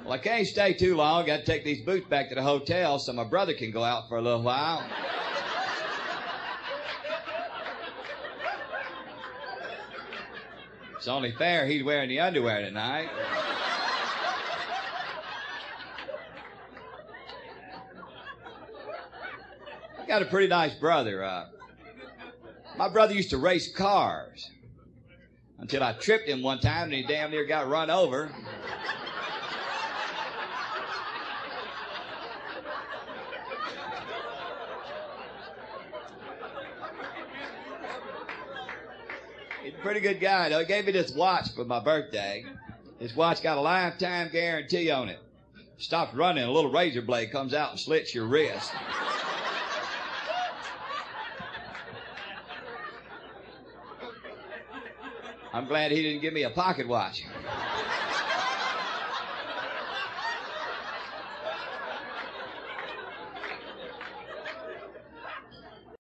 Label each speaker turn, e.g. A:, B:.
A: Well, I can't stay too long. Got to take these boots back to the hotel so my brother can go out for a little while. It's only fair he's wearing the underwear tonight. I got a pretty nice brother. My brother used to race cars until I tripped him one time and he damn near got run over. He's a pretty good guy, though. He gave me this watch for my birthday. This watch got a lifetime guarantee on it. Stops running, a little razor blade comes out and slits your wrist. I'm glad he didn't give me a pocket watch.